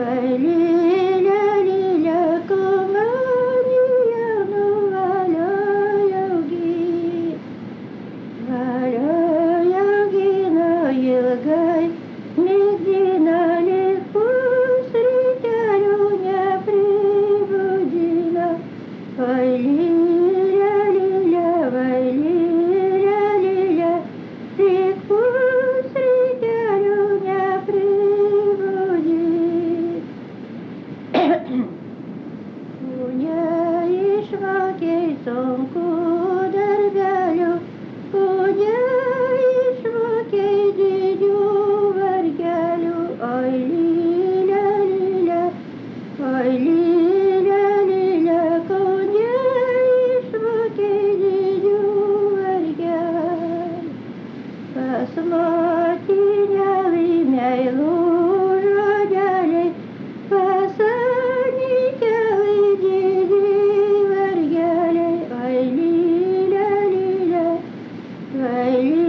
Sunku darbelių, punia išmokė didžių vargelių, oi lilė, lilė, oi lilė, lilė, punia išmokė didžių vargelių. Pas motinę meilų žodeliai, pas anykelai didį vargeliai, oi lilė, lilė, oi lilė.